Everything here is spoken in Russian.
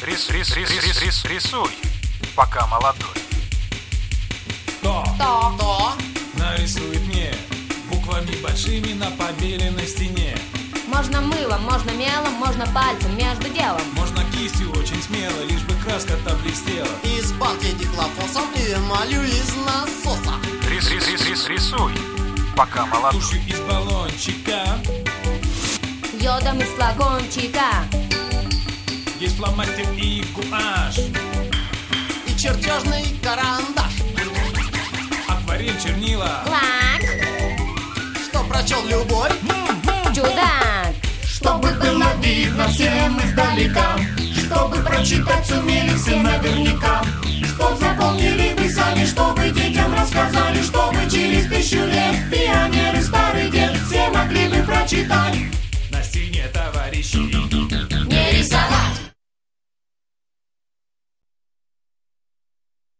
Рисуй, пока молодой. Кто нарисует мне буквами большими на побеленной стене? Можно мылом, можно мелом, можно пальцем между делом. Можно кистью очень смело, лишь бы краска-то блестела. Из банки дихлофосом и эмалью из насоса. Рисуй, пока молодой. Тушью из баллончика. Йодом из флакончика. Есть фломастер и гуашь. И чертежный карандаш. Акварель, чернила. Лак. Что прочел любой? Чудак. Чтобы было видно всем издалека, чтобы прочитать сумели все наверняка, чтоб запомнили вы сами, чтобы детям рассказали, чтобы через 1000 лет пионеры, старый дед, все могли бы прочитать. На стене, товарищи,